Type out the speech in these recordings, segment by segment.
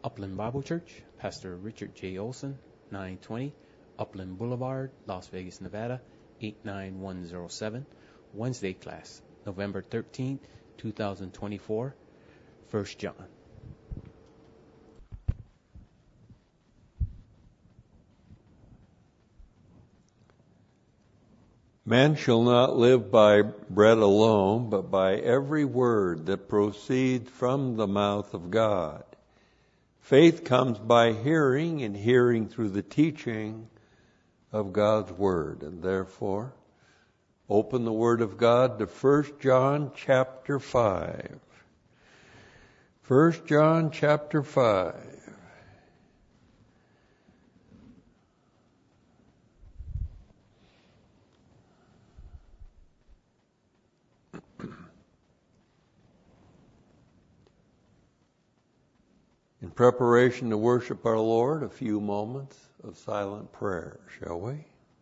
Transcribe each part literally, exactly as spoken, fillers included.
Upland Bible Church, Pastor Richard J. Olson, nine twenty Upland Boulevard, Las Vegas, Nevada, eight nine one zero seven. Wednesday class, November thirteenth, twenty twenty-four, First John. Man shall not live by bread alone, but by every word that proceeds from the mouth of God. Faith comes by hearing, and hearing through the teaching of God's Word. And therefore, open the Word of God to First John chapter five. First John chapter five. In preparation to worship our Lord, a few moments of silent prayer, shall we?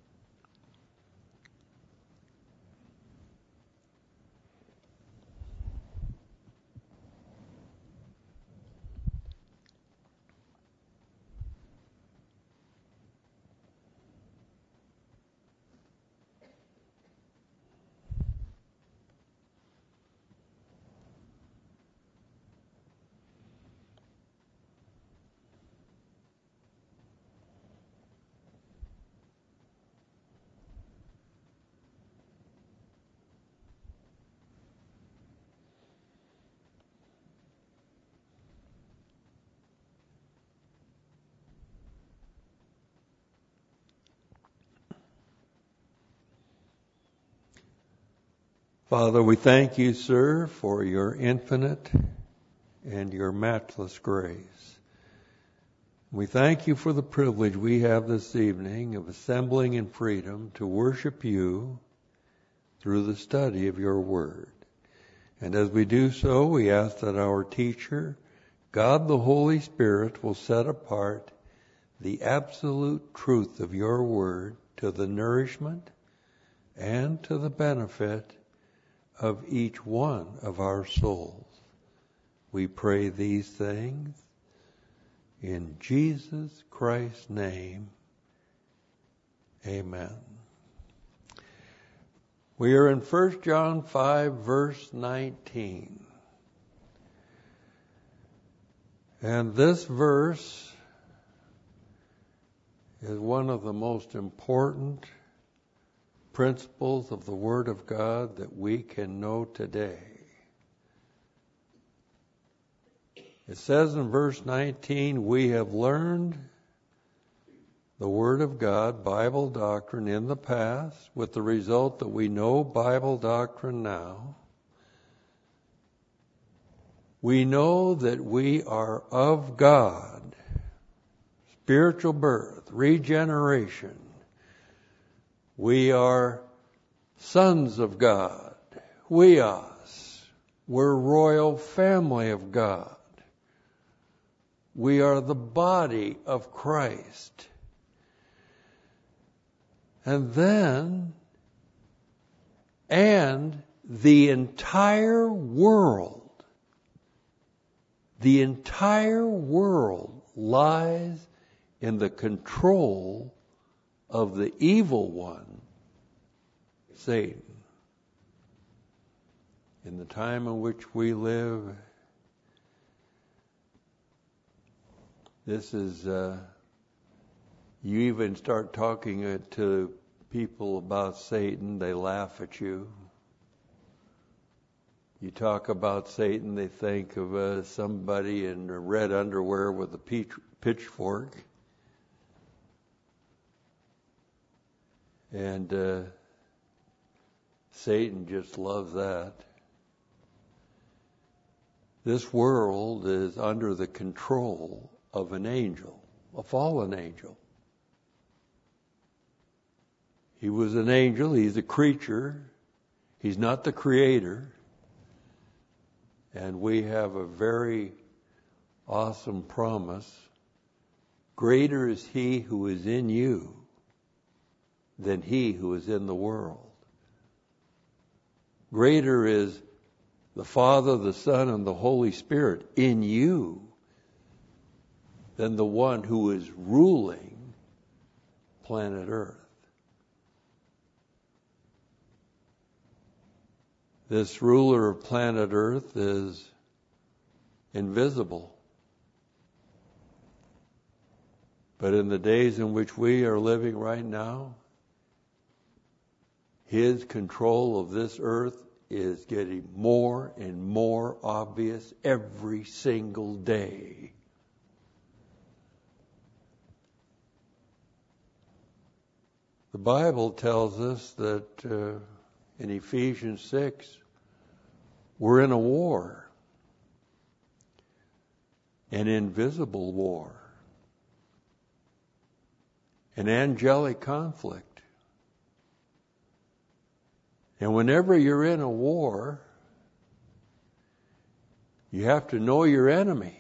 Father, we thank you, sir, for your infinite and your matchless grace. We thank you for the privilege we have this evening of assembling in freedom to worship you through the study of your word. And as we do so, we ask that our teacher, God the Holy Spirit, will set apart the absolute truth of your word to the nourishment and to the benefit of each one of our souls. We pray these things in Jesus Christ's name. Amen. We are in First John five, verse nineteen. And this verse is one of the most important principles of the Word of God that we can know today. It says in verse nineteen, we have learned the Word of God, Bible doctrine, in the past, with the result that we know Bible doctrine now. We know that we are of God, spiritual birth, regeneration. We are sons of God, huios. We're royal family of God. We are the body of Christ. And then, and the entire world, the entire world lies in the control of the evil one, Satan. In the time in which we live, this is, uh, you even start talking uh, to people about Satan, they laugh at you. You talk about Satan, they think of uh, somebody in red underwear with a peach, pitchfork. And uh, Satan just loves that. This world is under the control of an angel, a fallen angel. He was an angel, he's a creature, he's not the creator. And we have a very awesome promise. Greater is he who is in you than he who is in the world. Greater is the Father, the Son, and the Holy Spirit in you than the one who is ruling planet Earth. This ruler of planet Earth is invisible. But in the days in which we are living right now, his control of this earth is getting more and more obvious every single day. The Bible tells us that uh, in Ephesians six, we're in a war, an invisible war, an angelic conflict. And whenever you're in a war, you have to know your enemy.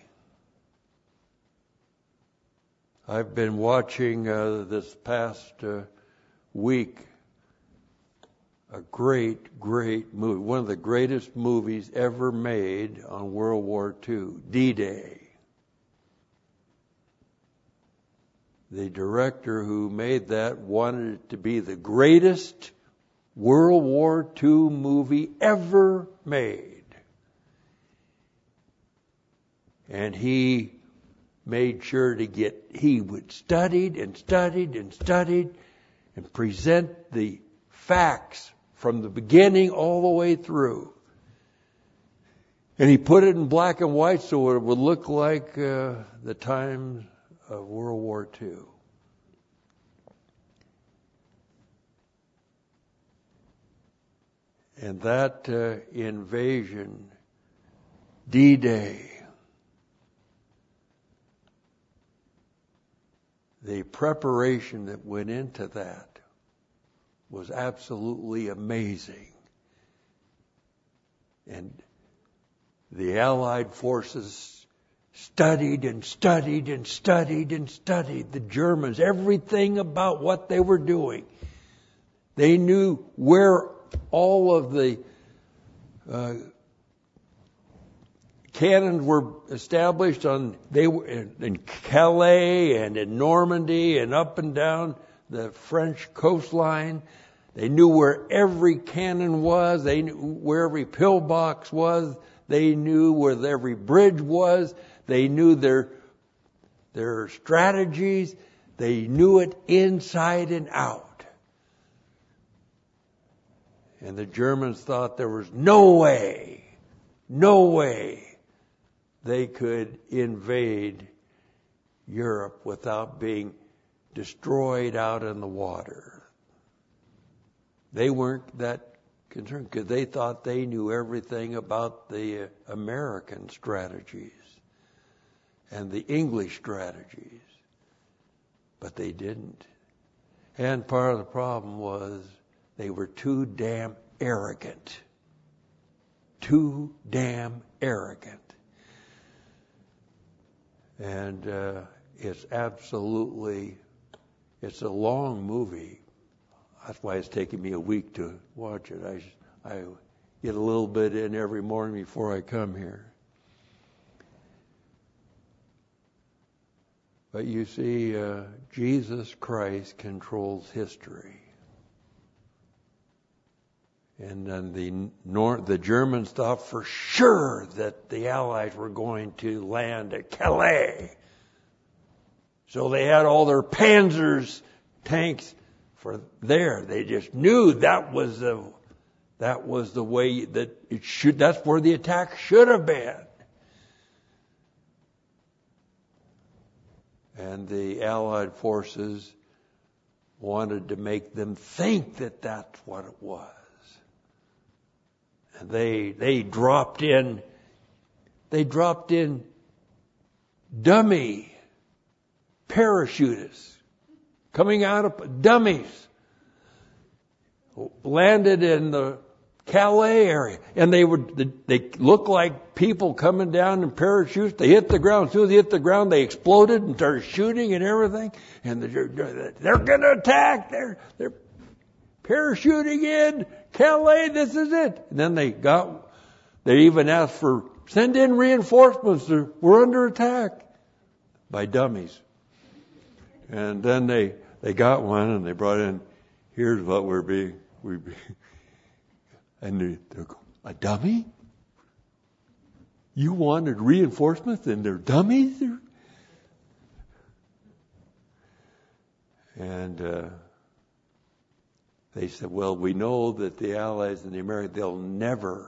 I've been watching uh, this past uh, week a great, great movie, one of the greatest movies ever made on World War Two, D-Day. The director who made that wanted it to be the greatest World War Two movie ever made. And he made sure to get, he would studied and studied and studied and present the facts from the beginning all the way through. And he put it in black and white so it would look like uh, the times of World War Two. And that uh, invasion, D-Day, the preparation that went into that was absolutely amazing. And the Allied forces studied and studied and studied and studied the Germans, everything about what they were doing. They knew where all of the uh, cannons were established on, they were in, in Calais and in Normandy and up and down the French coastline. They knew where every cannon was. They knew where every pillbox was. They knew where every bridge was. They knew their, their strategies. They knew it inside and out. And the Germans thought there was no way, no way they could invade Europe without being destroyed out in the water. They weren't that concerned because they thought they knew everything about the American strategies and the English strategies, but they didn't. And part of the problem was they were too damn arrogant. Too damn arrogant. And uh, it's absolutely, it's a long movie. That's why it's taken me a week to watch it. I, I get a little bit in every morning before I come here. But you see, uh, Jesus Christ controls history. And then the Nor- the Germans thought for sure that the Allies were going to land at Calais. So they had all their Panzers tanks for there. They just knew that was the that was the way that it should. That's where the attack should have been. And the Allied forces wanted to make them think that that's what it was. And they they dropped in they dropped in dummy parachutists coming out of dummies, landed in the Calais area, and they would they looked like people coming down in parachutes. They hit the ground. As soon as they hit the ground, they exploded and started shooting and everything. And they're, they're going to attack. They're they're parachuting in Calais. This is it. And then they got. They even asked for send in reinforcements. We're under attack. by dummies. And then they, they got one and they brought in, here's what we're being, we be, and they, they're going, a dummy? You wanted reinforcements and they're dummies? And uh, they said, well, we know that the Allies and the Americans, they'll never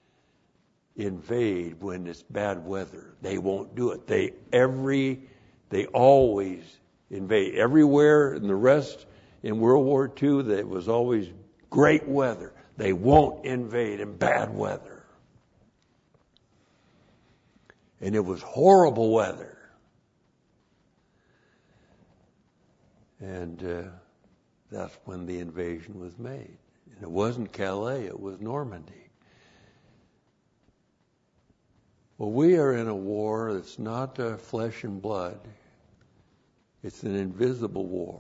invade when it's bad weather. They won't do it. They every, they always invade. Everywhere in the rest in World War Two, that was always great weather. They won't invade in bad weather. And it was horrible weather. And uh, that's when the invasion was made. And it wasn't Calais, it was Normandy. Well, we are in a war that's not uh, flesh and blood. It's an invisible war.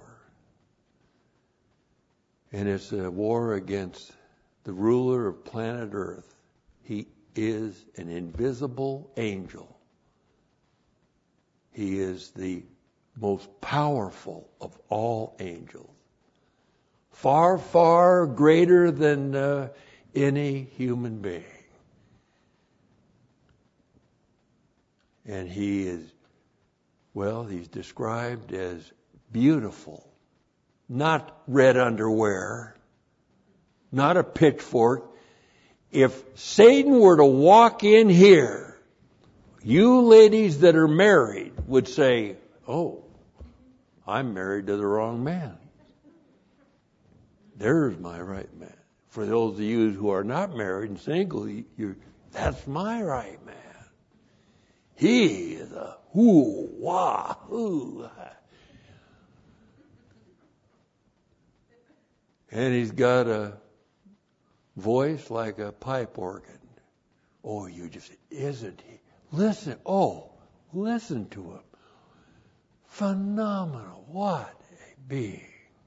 And it's a war against the ruler of planet Earth. He is an invisible angel. He is the most powerful of all angels. Far, far greater than uh, any human being. And he is, well, he's described as beautiful. Not red underwear. Not a pitchfork. If Satan were to walk in here, you ladies that are married would say, oh, I'm married to the wrong man. There's my right man. For those of you who are not married and single, you're, that's my right man. He is a hoo, wah, hoo. And he's got a voice like a pipe organ. Oh, you just, isn't he? Listen, oh, listen to him. Phenomenal. What a being.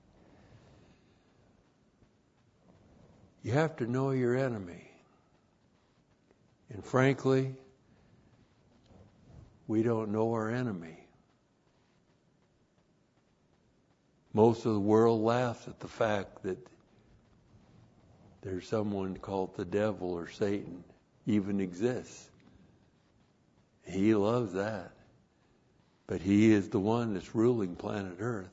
You have to know your enemy. And frankly, we don't know our enemy. Most of the world laughs at the fact that there's someone called the devil or Satan even exists. He loves that. But he is the one that's ruling planet Earth.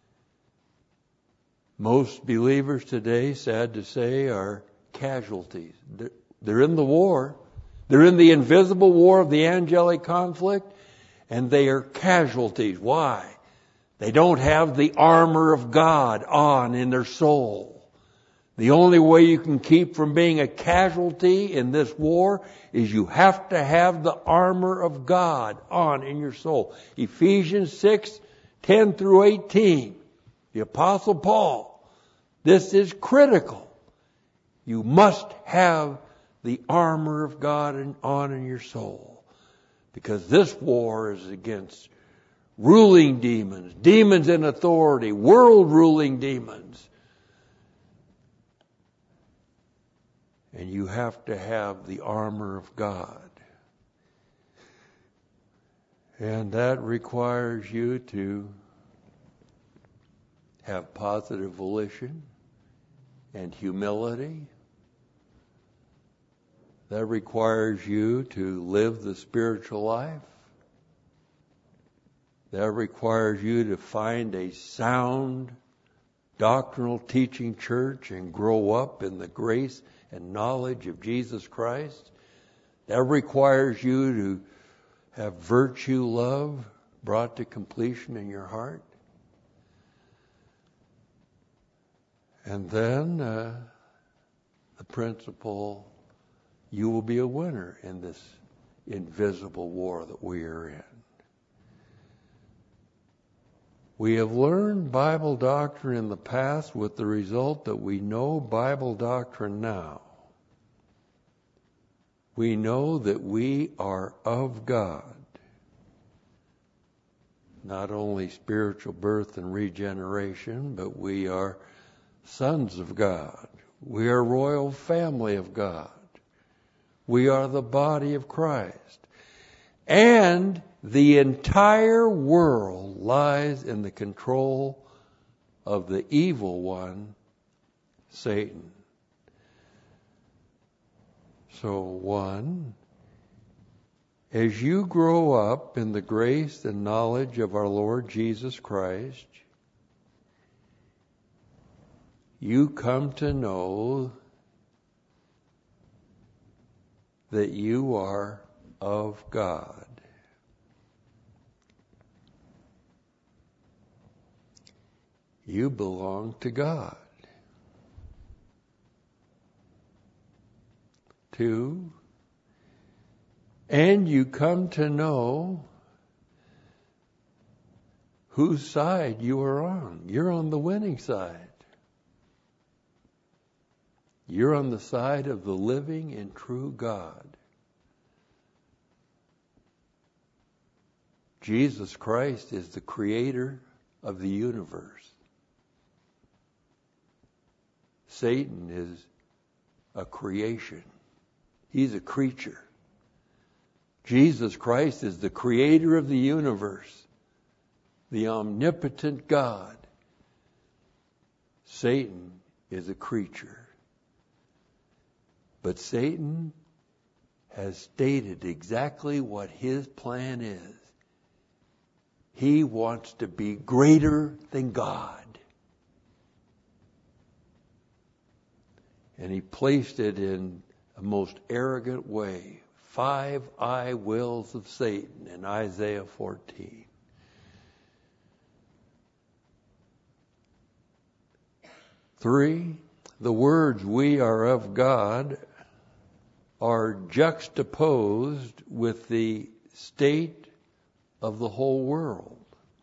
Most believers today, sad to say, are casualties. They're, they're in the war. They're in the invisible war of the angelic conflict, and they are casualties. Why? They don't have the armor of God on in their soul. The only way you can keep from being a casualty in this war is you have to have the armor of God on in your soul. Ephesians six, ten through eighteen. The Apostle Paul. This is critical. You must have the armor of God on in your soul. Because this war is against ruling demons, demons in authority, world ruling demons. And you have to have the armor of God. And that requires you to have positive volition and humility. That requires you to live the spiritual life. That requires you to find a sound doctrinal teaching church and grow up in the grace and knowledge of Jesus Christ. That requires you to have virtue love brought to completion in your heart. And then uh, the principle, you will be a winner in this invisible war that we are in. We have learned Bible doctrine in the past with the result that we know Bible doctrine now. We know that we are of God. Not only spiritual birth and regeneration, but we are sons of God. We are royal family of God. We are the body of Christ. And The entire world lies in the control of the evil one, Satan. So one, as you grow up in the grace and knowledge of our Lord Jesus Christ, you come to know that you are of God. You belong to God. Two, and you come to know whose side you are on. You're on the winning side. You're on the side of the living and true God. Jesus Christ is the creator of the universe. Satan is a creation. He's a creature. Jesus Christ is the creator of the universe, the omnipotent God. Satan is a creature. But Satan has stated exactly what his plan is. He wants to be greater than God. And he placed it in a most arrogant way. Five I wills of Satan in Isaiah fourteen. Three, the words "we are of God" are juxtaposed with the state of the whole world.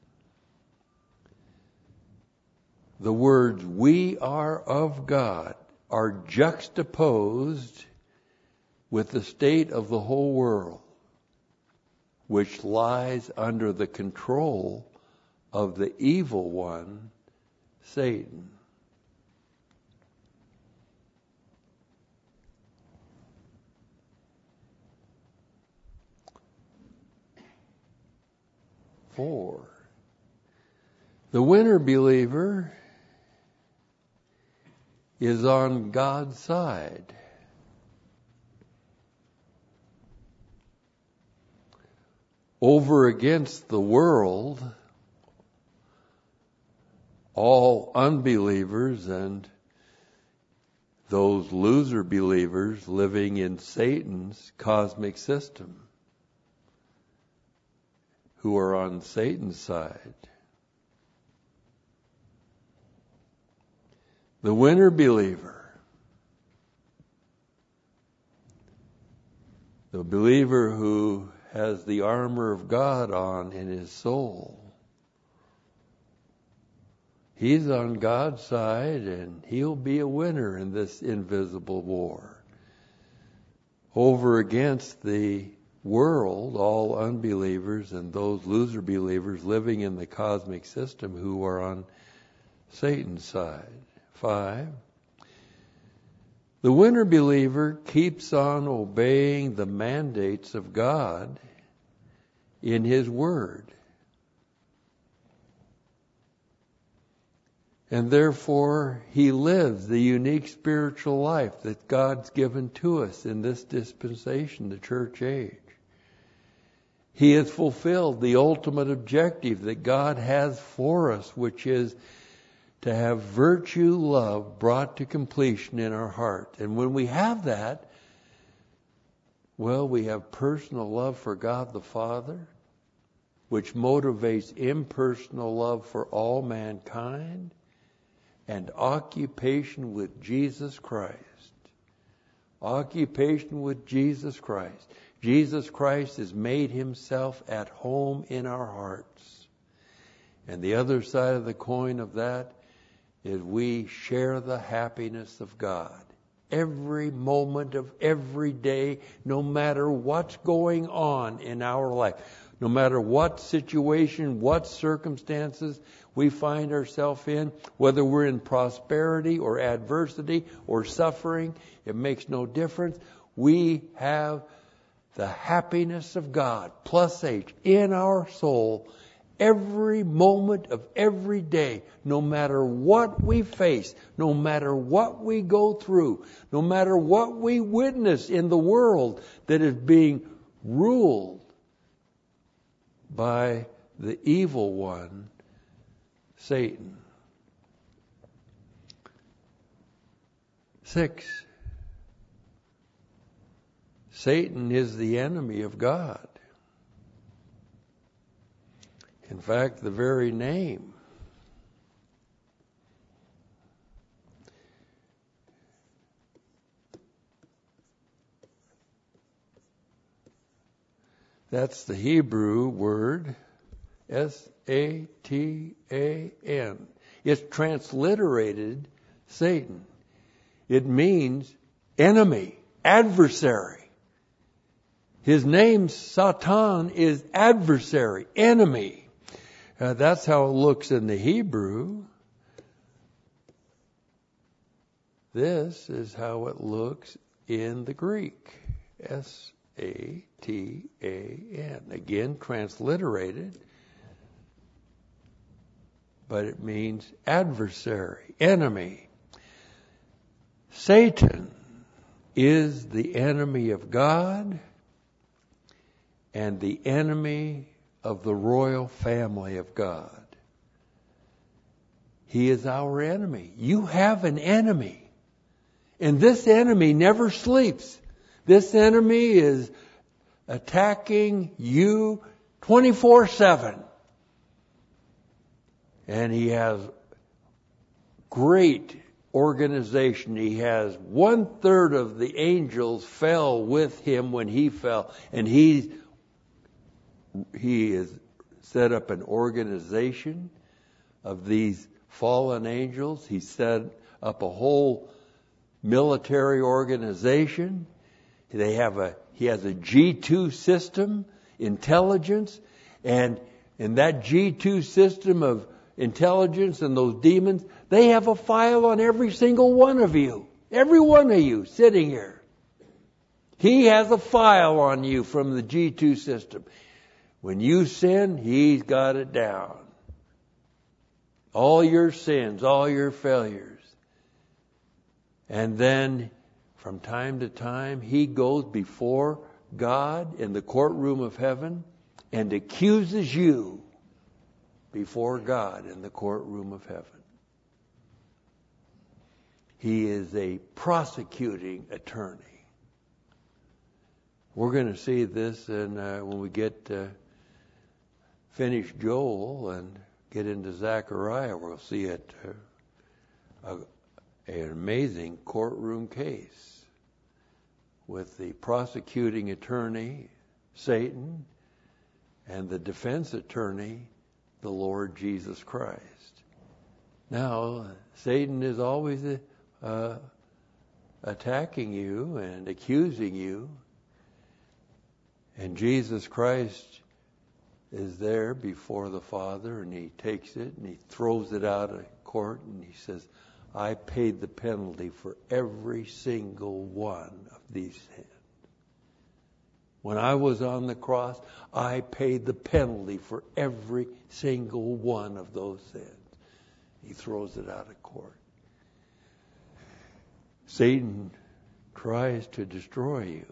The words "we are of God" are juxtaposed with the state of the whole world, which lies under the control of the evil one, Satan. Four, the winner believer is on God's side. Over against the world, all unbelievers and those loser believers living in Satan's cosmic system, who are on Satan's side. The winner believer, the believer who has the armor of God on in his soul, he's on God's side and he'll be a winner in this invisible war. Over against the world, all unbelievers and those loser believers living in the cosmic system who are on Satan's side. Five, the winner believer keeps on obeying the mandates of God in His Word. And therefore, he lives the unique spiritual life that God's given to us in this dispensation, the church age. He has fulfilled the ultimate objective that God has for us, which is to have virtue, love brought to completion in our heart. And when we have that, well, we have personal love for God the Father, which motivates impersonal love for all mankind, and occupation with Jesus Christ. Occupation with Jesus Christ. Jesus Christ has made Himself at home in our hearts. And the other side of the coin of that is we share the happiness of God. Every moment of every day, no matter what's going on in our life, no matter what situation, what circumstances we find ourselves in, whether we're in prosperity or adversity or suffering, it makes no difference. We have the happiness of God, plus H, in our soul, every moment of every day, no matter what we face, no matter what we go through, no matter what we witness in the world that is being ruled by the evil one, Satan. Six, Satan is the enemy of God. In fact, the very name that's the Hebrew word S A T A N. It's transliterated Satan. It means enemy, adversary. His name, Satan, is adversary, enemy. Uh, that's how it looks in the Hebrew. This is how it looks in the Greek. S A T A N. Again, transliterated. But it means adversary, enemy. Satan is the enemy of God and the enemy of the royal family of God. He is our enemy. You have an enemy. And this enemy never sleeps. This enemy is attacking you twenty-four seven. And he has great organization. He has one third of the angels fell with him when he fell. And he He has set up an organization of these fallen angels. He set up a whole military organization. They have a he has a G two system, intelligence, and in that G two system of intelligence and those demons, they have a file on every single one of you. Every one of you sitting here. He has a file on you from the G two system. When you sin, he's got it down. All your sins, all your failures. And then, from time to time, he goes before God in the courtroom of heaven and accuses you before God in the courtroom of heaven. He is a prosecuting attorney. We're going to see this in, uh, when we get... Uh, finish Joel and get into Zechariah, we'll see it, uh, a, an amazing courtroom case with the prosecuting attorney, Satan, and the defense attorney, the Lord Jesus Christ. Now, Satan is always uh, attacking you and accusing you, and Jesus Christ is there before the Father, and he takes it and he throws it out of court, and he says, I paid the penalty for every single one of these sins. When I was on the cross, I paid the penalty for every single one of those sins. He throws it out of court. Satan tries to destroy you.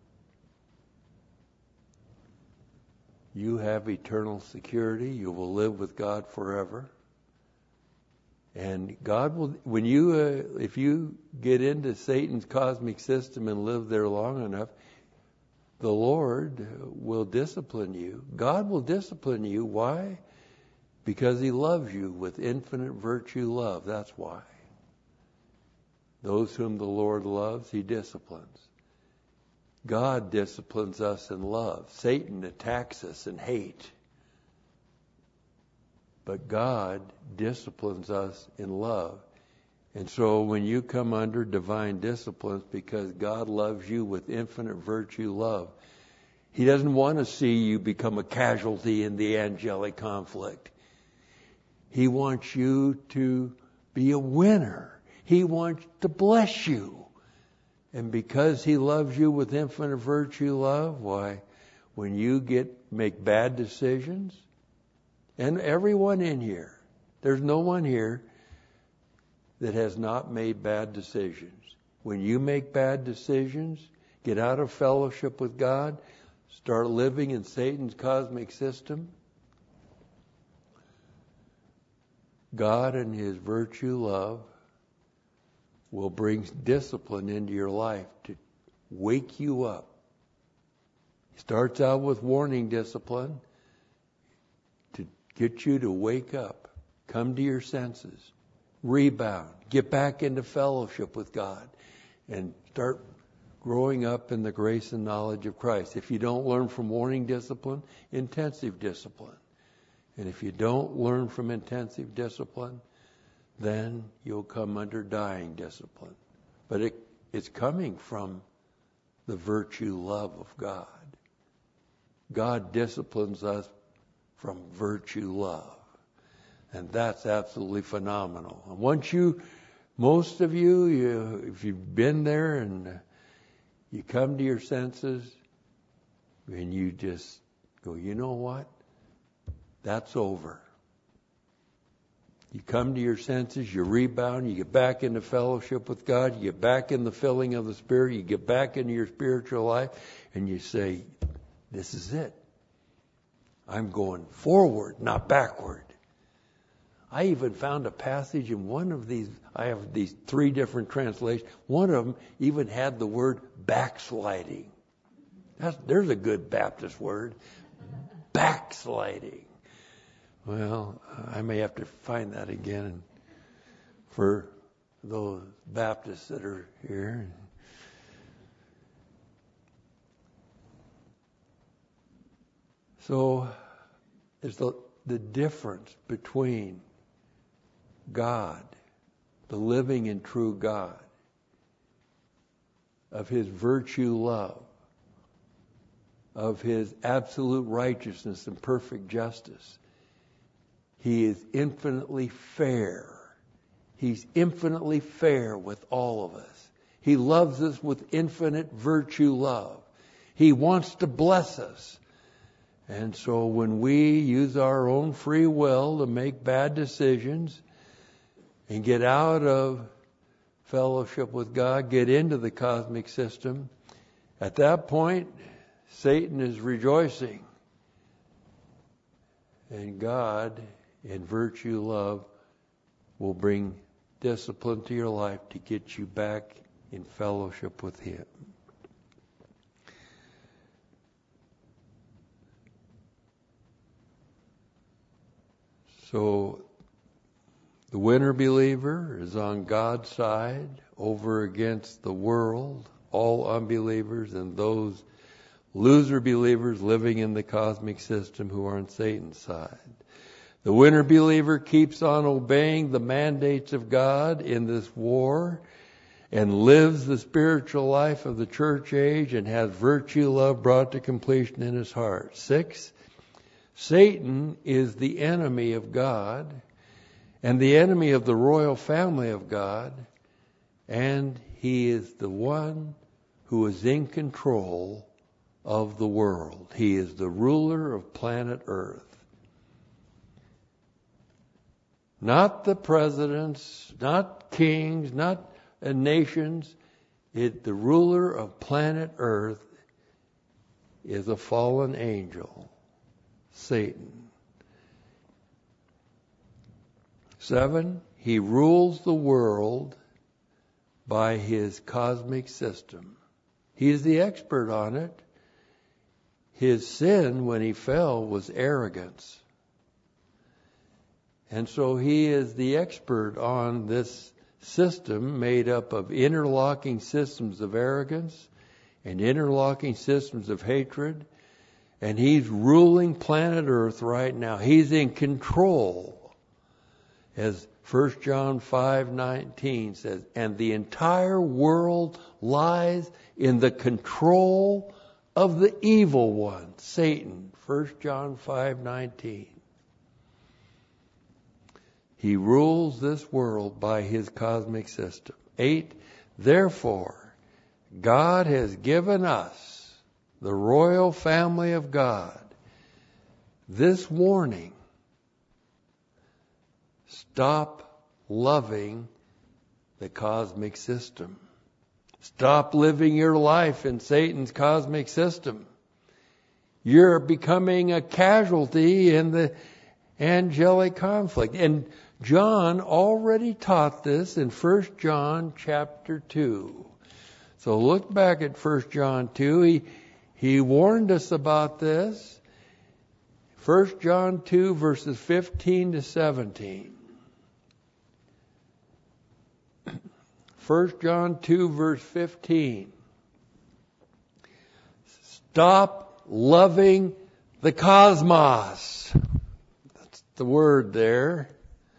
You have eternal security. You will live with God forever. And God will, when you, uh, if you get into Satan's cosmic system and live there long enough, the Lord will discipline you. God will discipline you. Why? Because he loves you with infinite virtue love. That's why. Those whom the Lord loves, he disciplines. God disciplines us in love. Satan attacks us in hate. But God disciplines us in love. And so when you come under divine disciplines, because God loves you with infinite virtue love, he doesn't want to see you become a casualty in the angelic conflict. He wants you to be a winner. He wants to bless you And because He loves you with infinite virtue love, why, when you get make bad decisions, and everyone in here, there's no one here that has not made bad decisions. When you make bad decisions, get out of fellowship with God, start living in Satan's cosmic system, God and His virtue love will bring discipline into your life to wake you up. It starts out with warning discipline to get you to wake up, come to your senses, rebound, get back into fellowship with God, and start growing up in the grace and knowledge of Christ. If you don't learn from warning discipline, intensive discipline. And if you don't learn from intensive discipline, then you'll come under dying discipline. But it, it's coming from the virtue love of God. God disciplines us from virtue love. And that's absolutely phenomenal. And once you, most of you, you if you've been there and you come to your senses and you just go, you know what? That's over. You come to your senses, you rebound, you get back into fellowship with God, you get back in the filling of the Spirit, you get back into your spiritual life, and you say, this is it. I'm going forward, not backward. I even found a passage in one of these, I have these three different translations. One of them even had the word backsliding. That's, there's a good Baptist word. Backsliding. Well, I may have to find that again for those Baptists that are here. So, it's the, the difference between God, the living and true God, of His virtue love, of His absolute righteousness and perfect justice. He is infinitely fair. He's infinitely fair with all of us. He loves us with infinite virtue love. He wants to bless us. And so when we use our own free will to make bad decisions and get out of fellowship with God, get into the cosmic system, at that point, Satan is rejoicing. And God, in virtue love, will bring discipline to your life to get you back in fellowship with Him. So, the winner believer is on God's side over against the world, all unbelievers, and those loser believers living in the cosmic system who are on Satan's side. The winner believer keeps on obeying the mandates of God in this war and lives the spiritual life of the church age and has virtue love brought to completion in his heart. Six, Satan is the enemy of God and the enemy of the royal family of God, and he is the one who is in control of the world. He is the ruler of planet Earth. Not the presidents, not kings, not nations. It, the ruler of planet Earth is a fallen angel, Satan. Seven, he rules the world by his cosmic system. He is the expert on it. His sin when he fell was arrogance. And so he is the expert on this system made up of interlocking systems of arrogance and interlocking systems of hatred. And he's ruling planet Earth right now. He's in control. As First John five nineteen says, and the entire world lies in the control of the evil one, Satan. First John five nineteen. He rules this world by his cosmic system. Eight, therefore, God has given us, the royal family of God, this warning. Stop loving the cosmic system. Stop living your life in Satan's cosmic system. You're becoming a casualty in the angelic conflict. And John already taught this in First John chapter two. So look back at First John two. He, he warned us about this. First John two, verses fifteen to seventeen. First John two, verse fifteen. Stop loving the cosmos. That's the word there.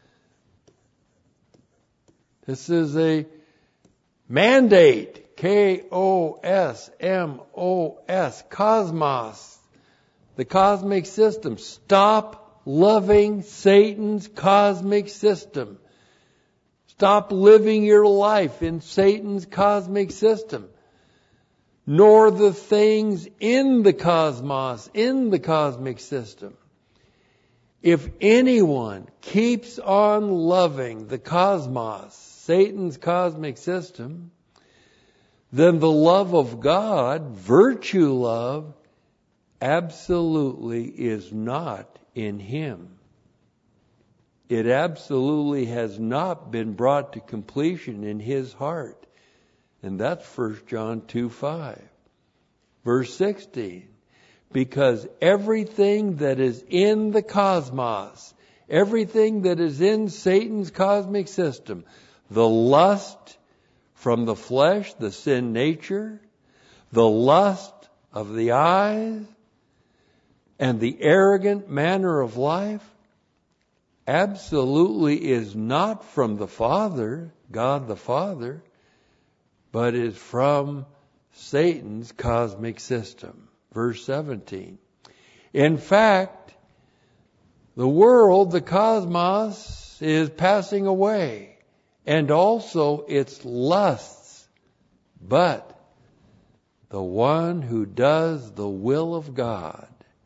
This is a mandate. K O S M O S. Cosmos. The cosmic system. Stop loving Satan's cosmic system. Stop living your life in Satan's cosmic system. Nor the things in the cosmos, in the cosmic system. If anyone keeps on loving the cosmos, Satan's cosmic system, then the love of God, virtue love, absolutely is not in him. It absolutely has not been brought to completion in his heart. And that's First John two five. Verse sixteen. Because everything that is in the cosmos, everything that is in Satan's cosmic system, the lust from the flesh, the sin nature, the lust of the eyes, and the arrogant manner of life, absolutely is not from the Father, God the Father, but is from Satan's cosmic system. Verse seventeen. In fact, the world, the cosmos, is passing away, and also its lusts. But the one who does the will of God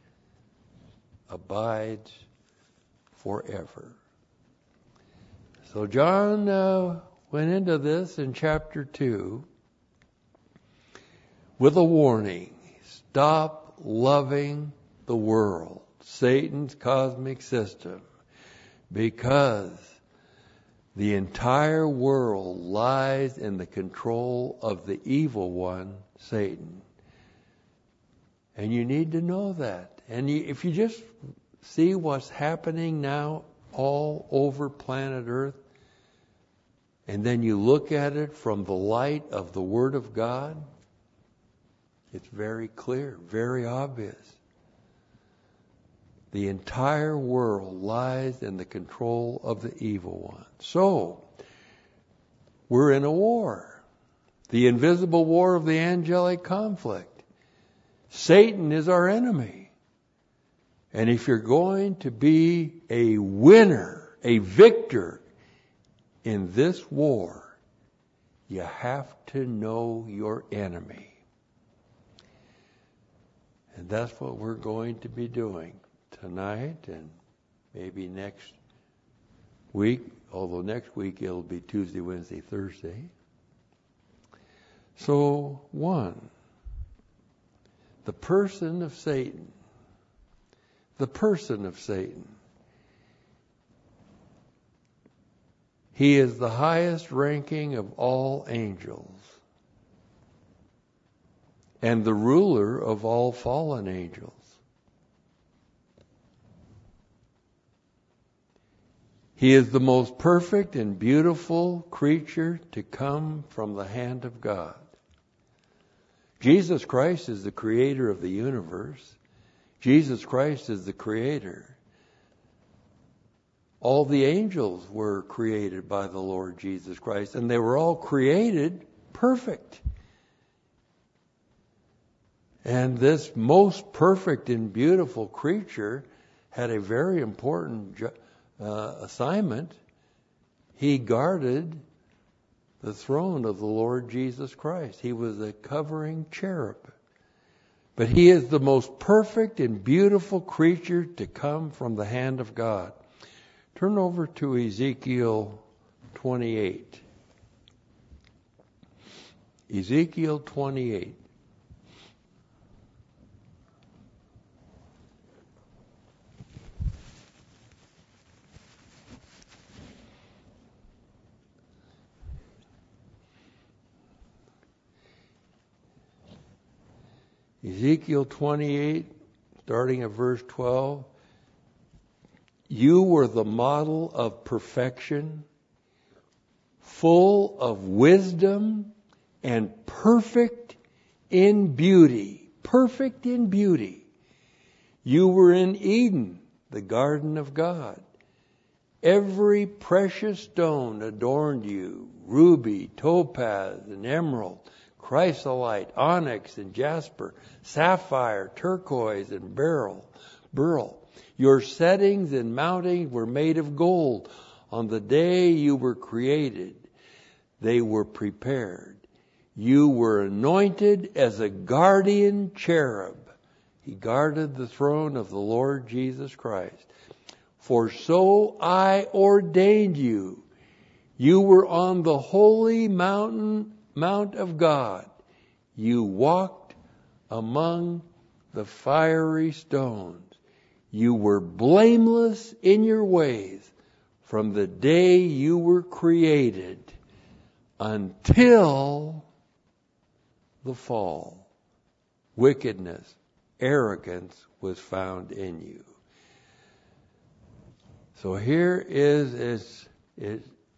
abides forever. So John uh, went into this in chapter two with a warning. Stop loving the world, Satan's cosmic system, because the entire world lies in the control of the evil one, Satan. And you need to know that. And you, if you just see what's happening now all over planet Earth, and then you look at it from the light of the Word of God, it's very clear, very obvious. The entire world lies in the control of the evil one. So, we're in a war. The invisible war of the angelic conflict. Satan is our enemy. And if you're going to be a winner, a victor in this war, you have to know your enemy. And that's what we're going to be doing tonight and maybe next week, although next week it'll be Tuesday, Wednesday, Thursday. So, one, the person of Satan. The person of Satan. He is the highest ranking of all angels and the ruler of all fallen angels. He is the most perfect and beautiful creature to come from the hand of God. Jesus Christ is the creator of the universe. Jesus Christ is the creator. All the angels were created by the Lord Jesus Christ, and they were all created perfect. And this most perfect and beautiful creature had a very important uh, assignment. He guarded the throne of the Lord Jesus Christ. He was a covering cherub. But he is the most perfect and beautiful creature to come from the hand of God. Turn over to Ezekiel twenty-eight. Ezekiel twenty-eight. Ezekiel twenty-eight, starting at verse twelve. You were the model of perfection, full of wisdom and perfect in beauty. Perfect in beauty. You were in Eden, the garden of God. Every precious stone adorned you, ruby, topaz, and emerald, chrysolite, onyx, and jasper, sapphire, turquoise, and beryl. beryl. Your settings and mountings were made of gold. On the day you were created, they were prepared. You were anointed as a guardian cherub. He guarded the throne of the Lord Jesus Christ. For so I ordained you. You were on the holy mountain, Mount of God. You walked among the fiery stones. You were blameless in your ways from the day you were created until the fall. Wickedness, arrogance was found in you. So here is, is, is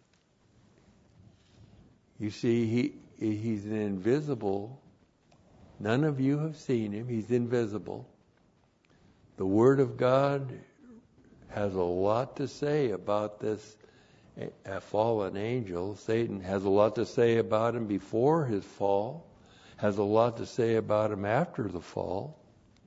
you see, he he's an invisible. None of you have seen him. He's invisible. The Word of God has a lot to say about this a fallen angel. Satan has a lot to say about him before his fall, has a lot to say about him after the fall.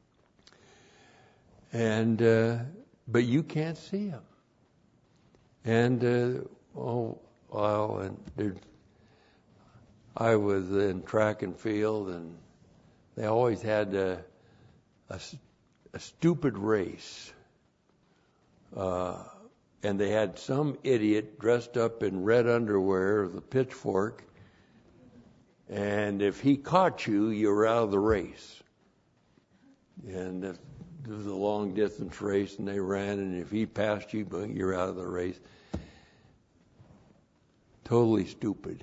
And uh, but you can't see him. And uh, oh well, and there, I was in track and field, and they always had a, a, a stupid race. Uh, and they had some idiot dressed up in red underwear with a pitchfork. And if he caught you, you were out of the race. And if it was a long distance race and they ran, and if he passed you, you're out of the race. Totally stupid.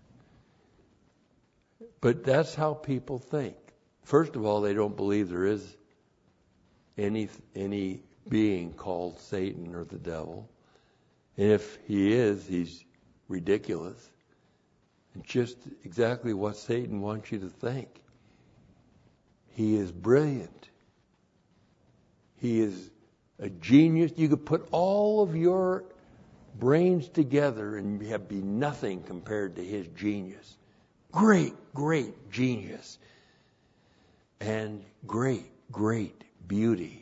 But that's how people think. First of all, they don't believe there is any any being called Satan or the devil. And if he is, he's ridiculous. And just exactly what Satan wants you to think. He is brilliant. He is a genius. You could put all of your brains together and have be nothing compared to his genius. Great, great genius. And great, great beauty.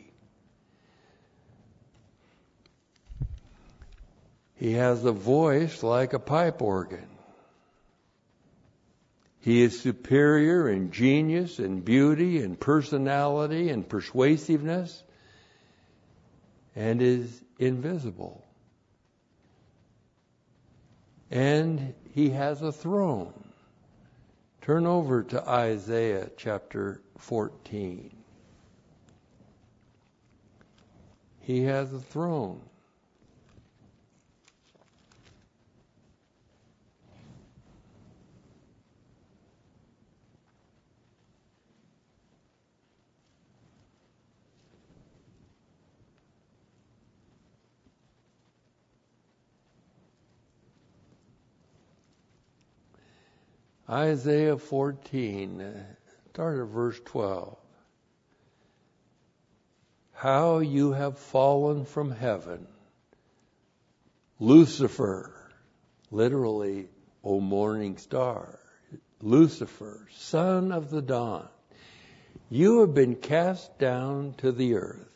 He has a voice like a pipe organ. He is superior in genius and beauty and personality and persuasiveness, and is invisible. And he has a throne. Turn over to Isaiah chapter fourteen. He has a throne. Isaiah fourteen, start at verse twelve. How you have fallen from heaven, Lucifer, literally, O morning star, Lucifer, son of the dawn. You have been cast down to the earth,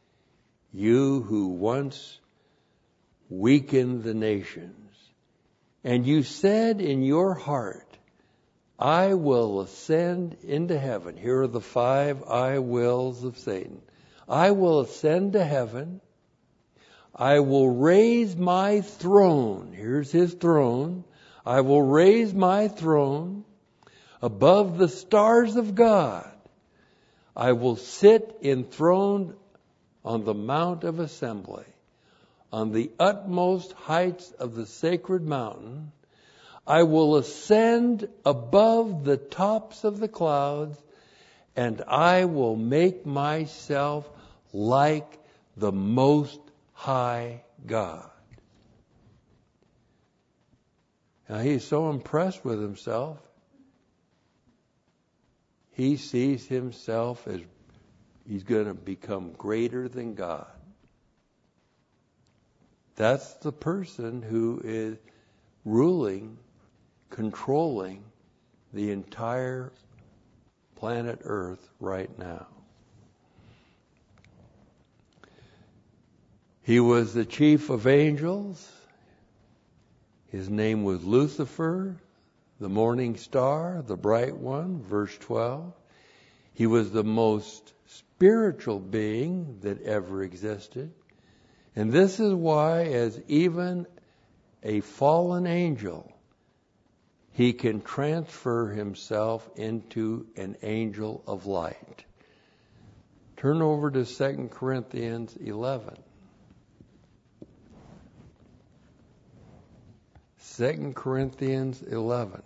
you who once weakened the nations. And you said in your heart, I will ascend into heaven. Here are the five I wills of Satan. I will ascend to heaven. I will raise my throne. Here's his throne. I will raise my throne above the stars of God. I will sit enthroned on the Mount of Assembly, on the utmost heights of the sacred mountain. I will ascend above the tops of the clouds, and I will make myself like the Most High God. Now he's so impressed with himself, he sees himself as he's going to become greater than God. That's the person who is ruling, controlling the entire planet Earth right now. He was the chief of angels. His name was Lucifer, the morning star, the bright one, verse twelve. He was the most spiritual being that ever existed. And this is why, as even a fallen angel, he can transfer himself into an angel of light. Turn over to Second Corinthians eleven. Second Corinthians eleven.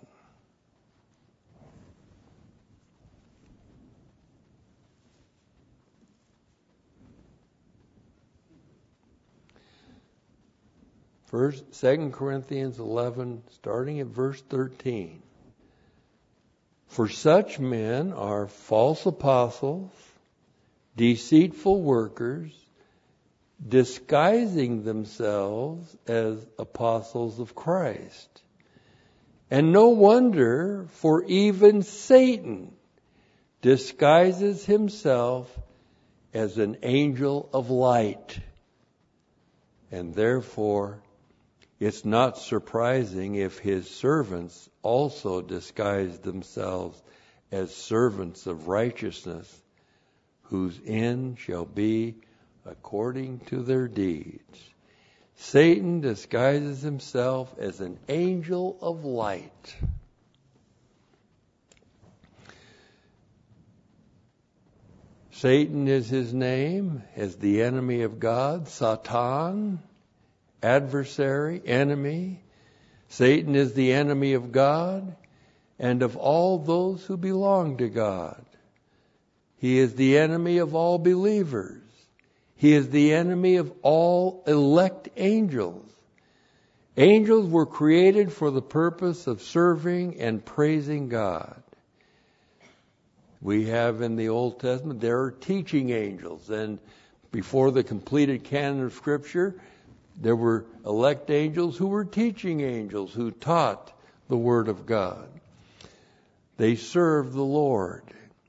First, Second Corinthians eleven, starting at verse thirteen. For such men are false apostles, deceitful workers, disguising themselves as apostles of Christ. And no wonder, for even Satan disguises himself as an angel of light. And therefore, it's not surprising if his servants also disguise themselves as servants of righteousness, whose end shall be according to their deeds. Satan disguises himself as an angel of light. Satan is his name, as the enemy of God, Satan, adversary, enemy. Satan is the enemy of God and of all those who belong to God. He is the enemy of all believers. He is the enemy of all elect angels. Angels were created for the purpose of serving and praising God. We have in the Old Testament, there are teaching angels. And before the completed canon of Scripture, there were elect angels who were teaching angels who taught the Word of God. They served the Lord.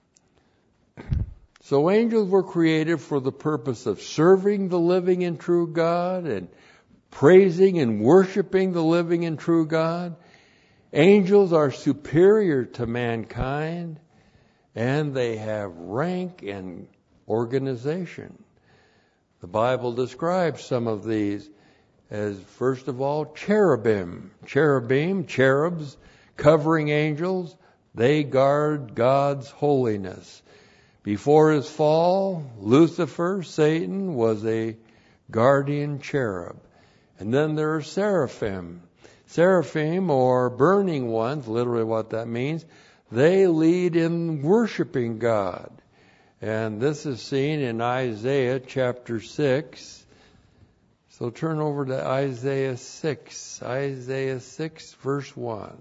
So angels were created for the purpose of serving the living and true God and praising and worshiping the living and true God. Angels are superior to mankind, and they have rank and organization. The Bible describes some of these as, first of all, cherubim. Cherubim, cherubs, covering angels, they guard God's holiness. Before his fall, Lucifer, Satan, was a guardian cherub. And then there are seraphim. Seraphim, or burning ones, literally what that means, they lead in worshiping God. And this is seen in Isaiah chapter six. So turn over to Isaiah six. Isaiah six, verse one.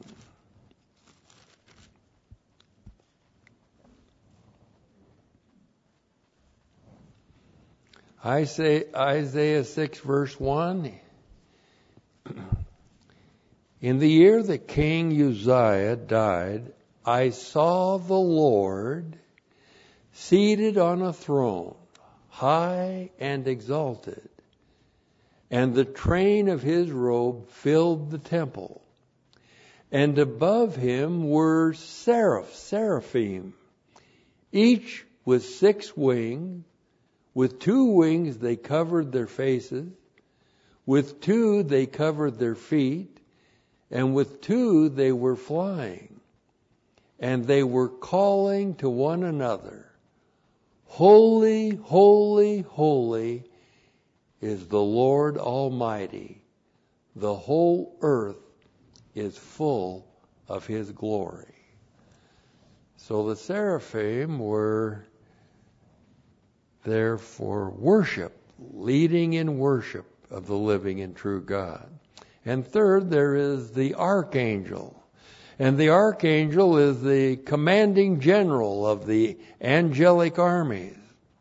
I say Isaiah six, verse one. In the year that King Uzziah died, I saw the Lord seated on a throne, high and exalted, and the train of his robe filled the temple. and above him were seraph, seraphim, each with six wings. With two wings they covered their faces, with two they covered their feet, and with two they were flying. And they were calling to one another, Holy, holy, holy is the Lord Almighty. The whole earth is full of His glory. So the seraphim were there for worship, leading in worship of the living and true God. And third, there is the archangel. And the archangel is the commanding general of the angelic armies.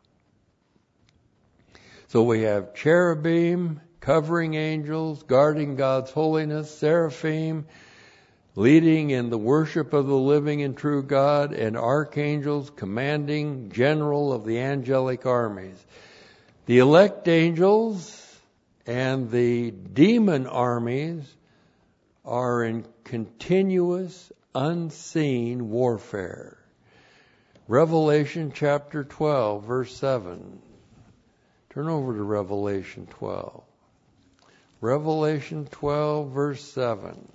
So we have cherubim, covering angels, guarding God's holiness, seraphim, leading in the worship of the living and true God, and archangels, commanding general of the angelic armies. The elect angels and the demon armies are in continuous, unseen warfare. Revelation chapter twelve, verse seven. Turn over to Revelation twelve. Revelation twelve, verse seven.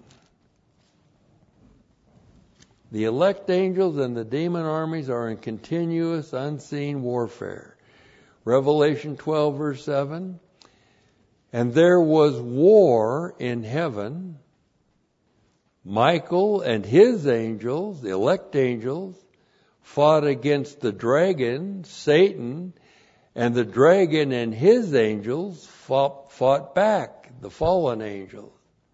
The elect angels and the demon armies are in continuous, unseen warfare. Revelation twelve, verse seven. And there was war in heaven. Michael and his angels, the elect angels, fought against the dragon, Satan, and the dragon and his angels fought, fought back, the fallen angels.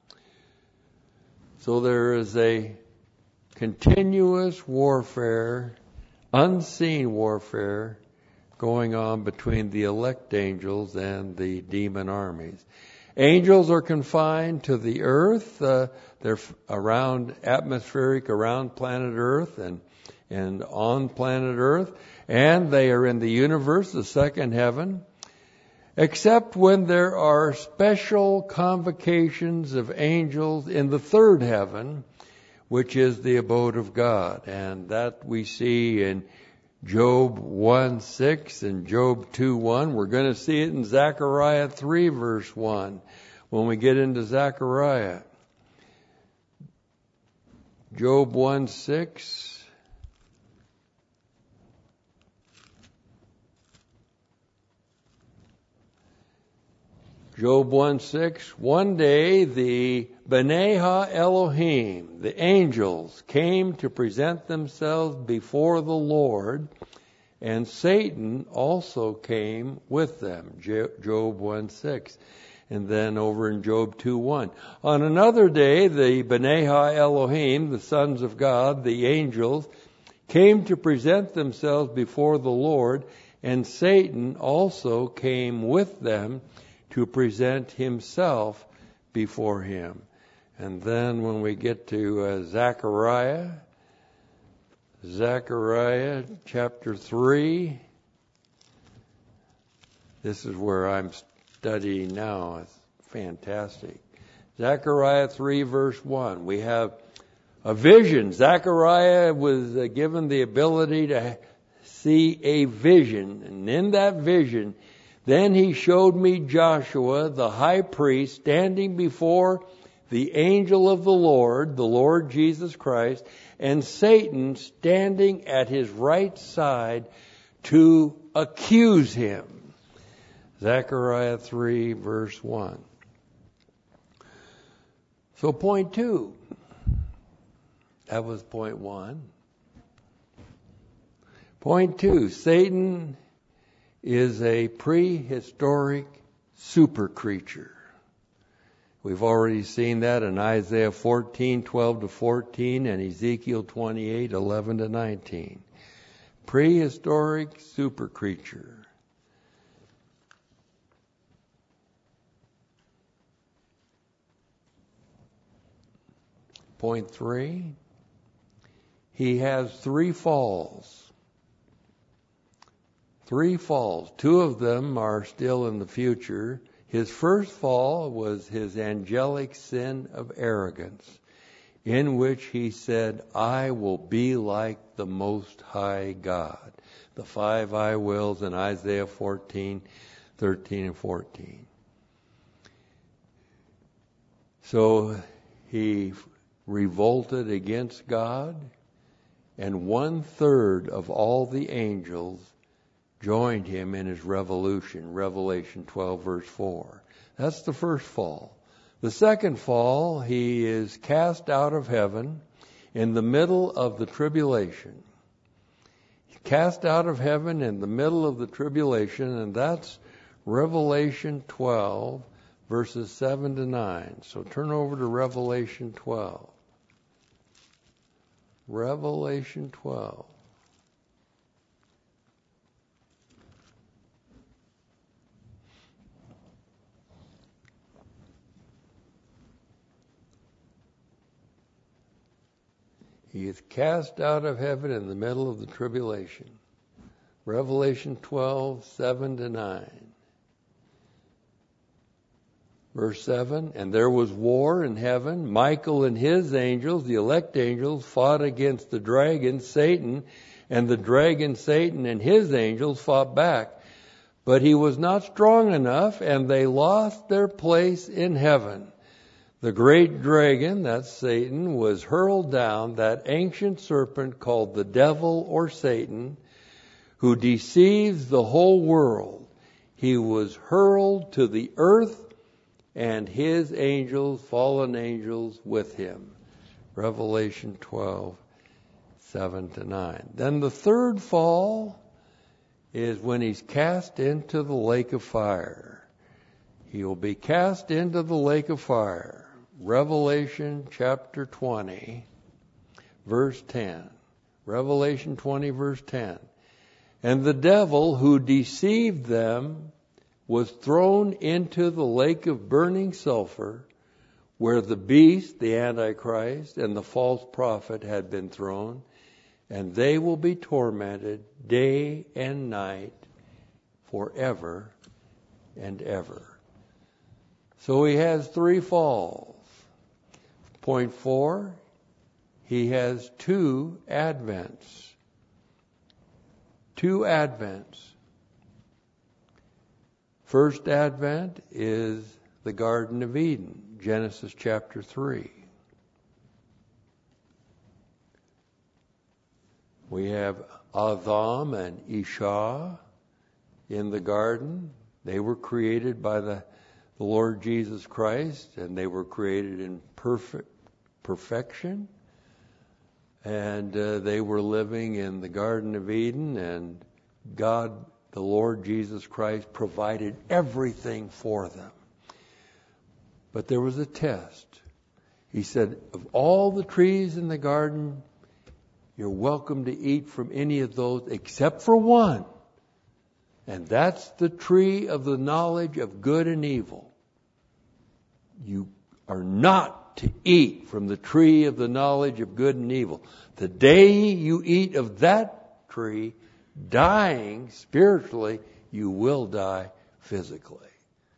So there is a continuous warfare, unseen warfare, going on between the elect angels and the demon armies. Angels are confined to the earth. Uh, they're around atmospheric, around planet Earth and, and on planet Earth. And they are in the universe, the second heaven, except when there are special convocations of angels in the third heaven, which is the abode of God. And that we see in Job one six and Job two one. We're going to see it in Zechariah three verse one when we get into Zechariah. Job one six. Job one six. One day the B'nai Ha-Elohim, the angels, came to present themselves before the Lord, and Satan also came with them. Job one six. And then over in Job two one. On another day, the B'nai Ha-Elohim, the sons of God, the angels, came to present themselves before the Lord, and Satan also came with them to present himself before him. And then when we get to uh, Zechariah, Zechariah chapter three, this is where I'm studying now. It's fantastic. Zechariah three verse one. We have a vision. Zechariah was uh, given the ability to see a vision. And in that vision, then he showed me Joshua, the high priest, standing before the angel of the Lord, the Lord Jesus Christ, and Satan standing at his right side to accuse him. Zechariah three, verse one. So point two. That was point one. Point two. Satan is a prehistoric super creature. We've already seen that in Isaiah fourteen, twelve to fourteen, and Ezekiel twenty-eight, eleven to nineteen. Prehistoric super creature. Point three. He has three falls. Three falls. Two of them are still in the future. His first fall was his angelic sin of arrogance. in which he said, I will be like the Most High God. The five I wills in Isaiah fourteen, thirteen and fourteen. So he revolted against God, and one third of all the angels joined him in his revolution. Revelation twelve verse four. That's the first fall. The second fall, he is cast out of heaven in the middle of the tribulation. Cast out of heaven in the middle of the tribulation, and that's Revelation twelve, verses seven to nine. So turn over to Revelation twelve. Revelation twelve. He is cast out of heaven in the middle of the tribulation. Revelation twelve, seven to nine. Verse seven, and there was war in heaven. Michael and his angels, the elect angels, fought against the dragon, Satan, and the dragon, Satan, and his angels fought back. But he was not strong enough, and they lost their place in heaven. The great dragon, that's Satan, was hurled down, that ancient serpent called the devil or Satan, who deceives the whole world. He was hurled to the earth, and his angels, fallen angels, with him. Revelation twelve, seven to nine. Then the third fall is when he's cast into the lake of fire. He will be cast into the lake of fire. Revelation chapter twenty, verse ten. Revelation twenty, verse ten. And the devil who deceived them was thrown into the lake of burning sulfur, where the beast, the Antichrist, and the false prophet had been thrown, and they will be tormented day and night forever and ever. So he has three falls. Point four, he has two advents. Two advents. First advent is the Garden of Eden, Genesis chapter three. We have Adam and Isha in the garden. They were created by the, the Lord Jesus Christ, and they were created in perfect perfection. And uh, they were living in the Garden of Eden, and God, the Lord Jesus Christ, provided everything for them. But there was a test. He said, of all the trees in the garden, you're welcome to eat from any of those except for one. And that's the tree of the knowledge of good and evil. You are not to eat from the tree of the knowledge of good and evil. The day you eat of that tree, dying spiritually, you will die physically.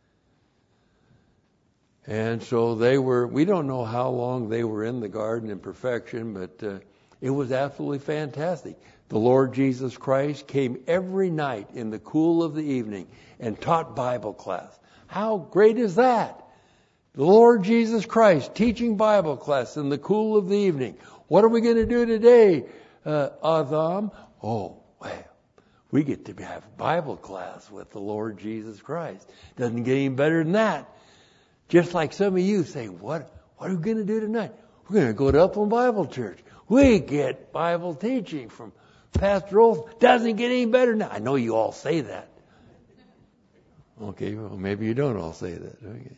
And so they were, we don't know how long they were in the garden in perfection, but uh, it was absolutely fantastic. The Lord Jesus Christ came every night in the cool of the evening and taught Bible class. How great is that? The Lord Jesus Christ teaching Bible class in the cool of the evening. What are we going to do today, uh, Adam? Oh, well, we get to have Bible class with the Lord Jesus Christ. Doesn't get any better than that. Just like some of you say, what, what are we going to do tonight? We're going to go to Upland Bible Church. We get Bible teaching from Pastor Olson. Doesn't get any better than that. I know you all say that. Okay, well, maybe you don't all say that. Okay.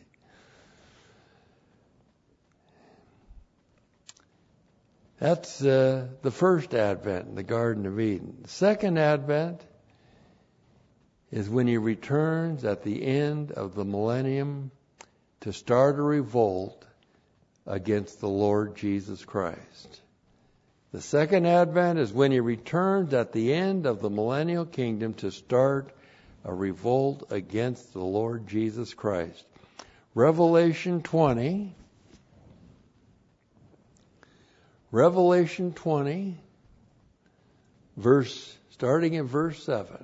That's uh, the first advent in the Garden of Eden. The second advent is when he returns at the end of the millennium to start a revolt against the Lord Jesus Christ. The second advent is when he returns at the end of the millennial kingdom to start a revolt against the Lord Jesus Christ. Revelation twenty. Revelation twenty, verse starting in verse seven.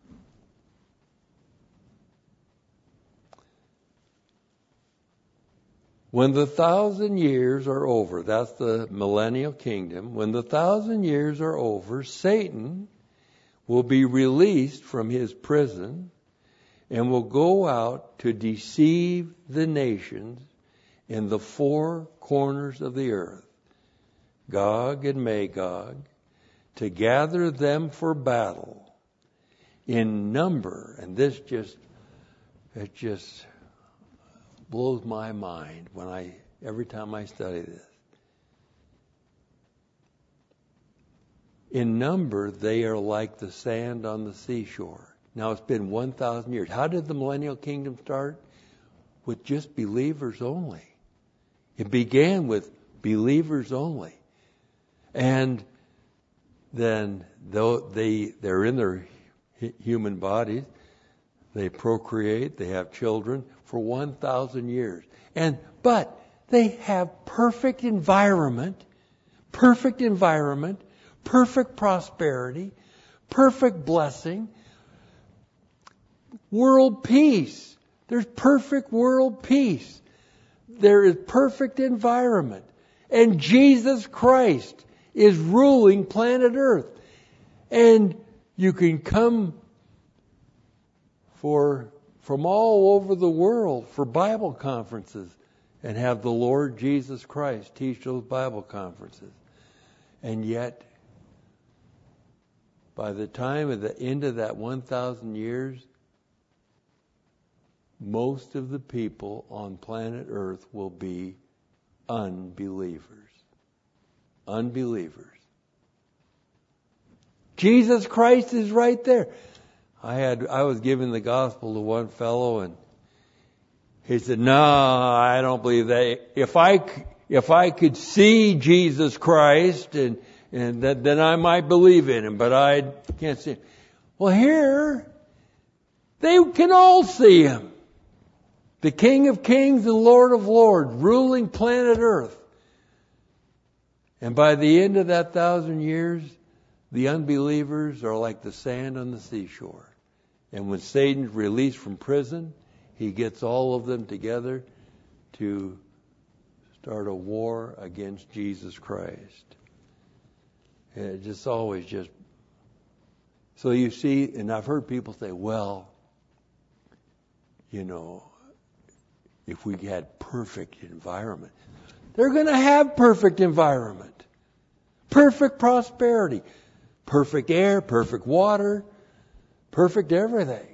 When the thousand years are over, that's the millennial kingdom, when the thousand years are over, Satan will be released from his prison and will go out to deceive the nations in the four corners of the earth, Gog and Magog, to gather them for battle in number. And this just, it just blows my mind when I, every time I study this. In number, they are like the sand on the seashore. Now, it's been one thousand years. How did the millennial kingdom start? With just believers only. It began with believers only. And then, though they, they're in their human bodies, they procreate, they have children for one thousand years. And, but they have perfect environment, perfect environment, perfect prosperity, perfect blessing, world peace. There's perfect world peace. There is perfect environment. And Jesus Christ is ruling planet Earth. And you can come for from all over the world for Bible conferences and have the Lord Jesus Christ teach those Bible conferences. And yet, by the time of the end of that one thousand years, most of the people on planet Earth will be unbelievers. Unbelievers. Jesus Christ is right there. I had I was giving the gospel to one fellow, and he said, "No, I don't believe that. If I if I could see Jesus Christ, and and that, then I might believe in him, but I can't see him." Well, here they can all see him, the King of Kings and Lord of Lords, ruling planet Earth. And by the end of that thousand years, the unbelievers are like the sand on the seashore. And when Satan's released from prison, he gets all of them together to start a war against Jesus Christ. And it just always just... So you see, and I've heard people say, well, you know, if we had perfect environment. They're going to have perfect environment. Perfect prosperity. Perfect air, perfect water, perfect everything.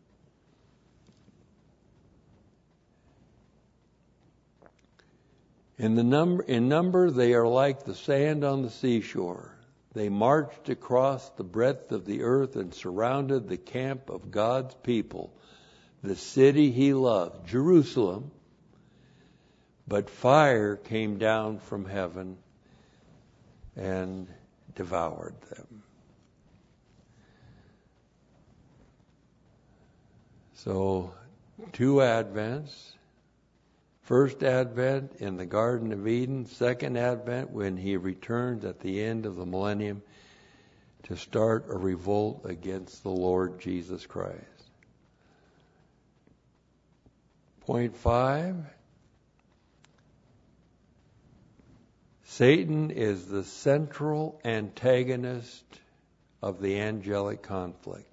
In the number, in number, they are like the sand on the seashore. They marched across the breadth of the earth and surrounded the camp of God's people, the city he loved, Jerusalem. But fire came down from heaven and devoured them. So, two Advents. First Advent in the Garden of Eden. Second Advent when he returns at the end of the millennium to start a revolt against the Lord Jesus Christ. Point five. Satan is the central antagonist of the angelic conflict.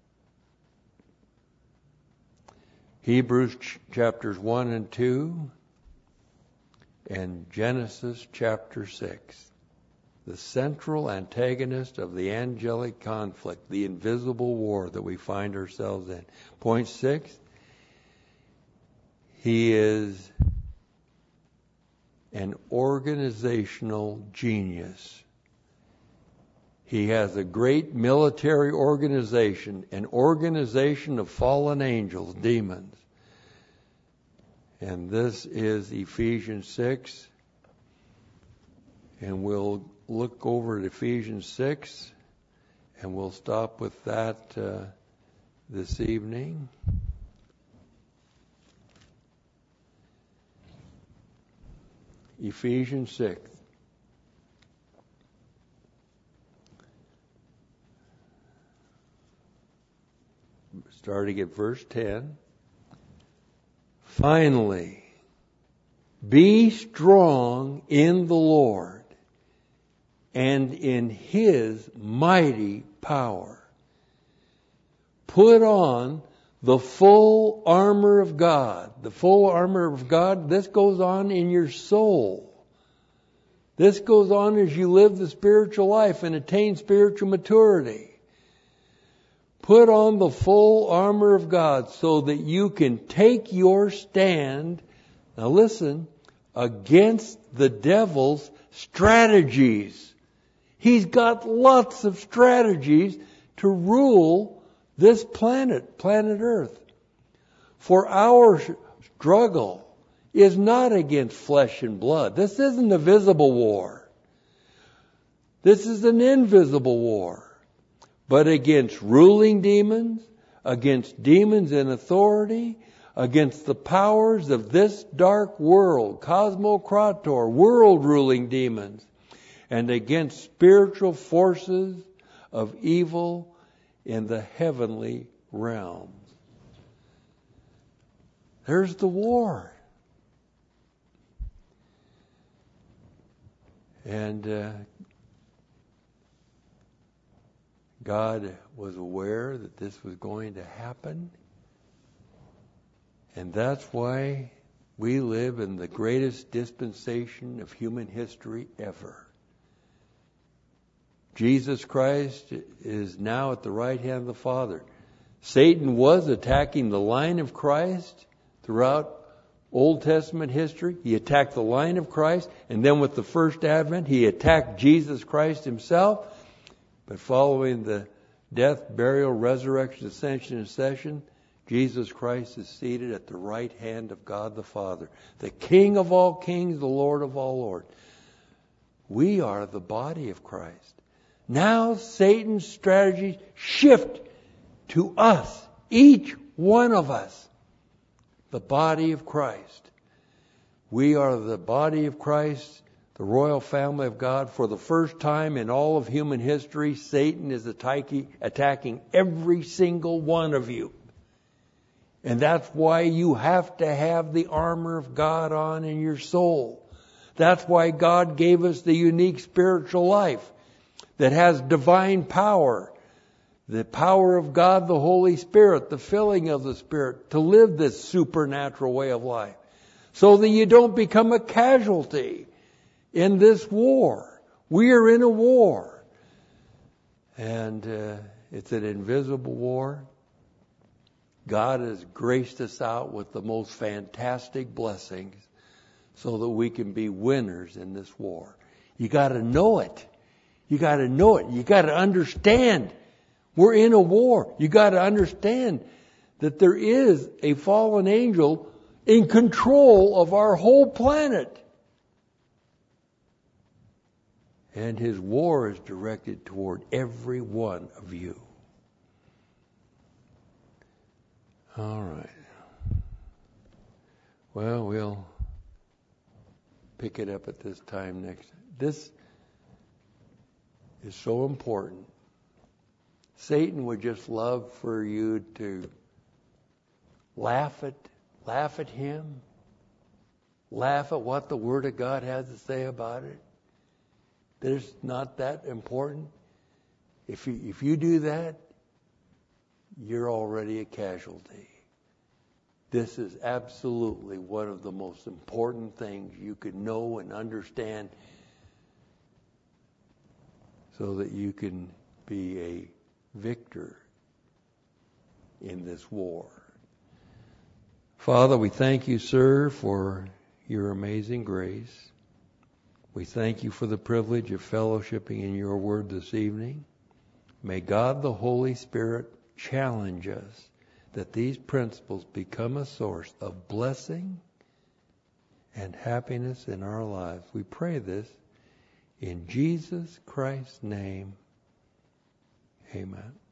Hebrews ch- chapters one and two and Genesis chapter six. The central antagonist of the angelic conflict, the invisible war that we find ourselves in. Point six, he is an organizational genius. He has a great military organization, an organization of fallen angels, demons. And this is Ephesians six. And we'll look over at Ephesians six, and we'll stop with that uh, this evening. Ephesians six. starting at verse ten. Finally, be strong in the Lord and in His mighty power. Put on the full armor of God. The full armor of God, this goes on in your soul. This goes on as you live the spiritual life and attain spiritual maturity. Put on the full armor of God so that you can take your stand, now listen, against the devil's strategies. He's got lots of strategies to rule this planet, planet Earth. For our struggle is not against flesh and blood. This isn't a visible war. This is an invisible war. But against ruling demons, against demons in authority, against the powers of this dark world, cosmocrator, world-ruling demons, and against spiritual forces of evil in the heavenly realms. There's the war. And uh, God was aware that this was going to happen. And that's why we live in the greatest dispensation of human history ever. Jesus Christ is now at the right hand of the Father. Satan was attacking the line of Christ throughout Old Testament history. He attacked the line of Christ, and then with the first advent, he attacked Jesus Christ himself. But following the death, burial, resurrection, ascension, and ascension, Jesus Christ is seated at the right hand of God the Father, the King of all kings, the Lord of all lords. We are the body of Christ. Now Satan's strategies shift to us, each one of us, the body of Christ. We are the body of Christ, the royal family of God. For the first time in all of human history, Satan is attacking, attacking every single one of you. And that's why you have to have the armor of God on in your soul. That's why God gave us the unique spiritual life that has divine power. The power of God, the Holy Spirit, the filling of the Spirit, to live this supernatural way of life. So that you don't become a casualty in this war. We are in a war. And uh, it's an invisible war. God has graced us out with the most fantastic blessings so that we can be winners in this war. You got to know it. You got to know it. You got to understand we're in a war. You got to understand that there is a fallen angel in control of our whole planet. And his war is directed toward every one of you. All right. Well, we'll pick it up at this time next. This is so important. Satan would just love for you to laugh at, laugh at him, laugh at what the Word of God has to say about it. That it's not that important. If you, if you do that, you're already a casualty. This is absolutely one of the most important things you can know and understand so that you can be a victor in this war. Father, we thank you, sir, for your amazing grace. We thank you for the privilege of fellowshipping in your word this evening. May God the Holy Spirit challenge us that these principles become a source of blessing and happiness in our lives. We pray this in Jesus Christ's name. Amen.